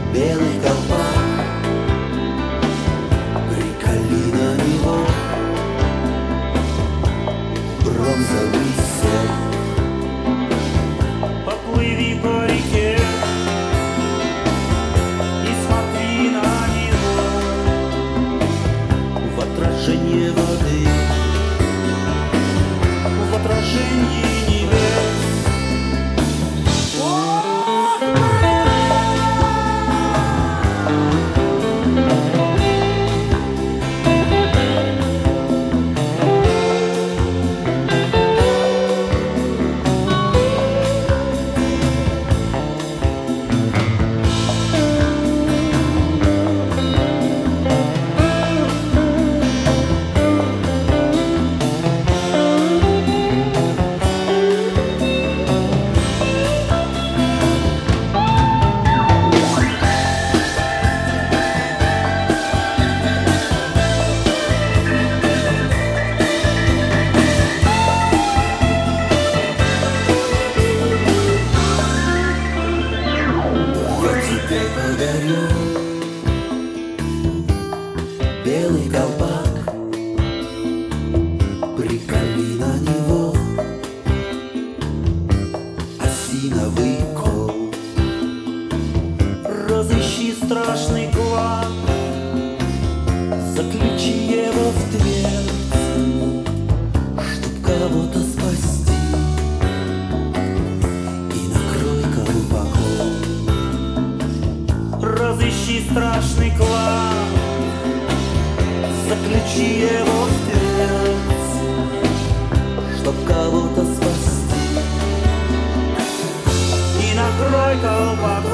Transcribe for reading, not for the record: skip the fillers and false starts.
белый колпак, приколи на него бронзовый серп. Поплыви по реке и смотри на него В отражение воды, в отражении небес. подарю белый колпак, приколи на него осиновый кол. Разыщи страшный клад, заключи его в твердь, Чтоб кого-то спасти, и накрой колпаком. разыщи страшный клад, заключи его в твердь, Чтоб кого-то спасти, и накрой колпаком.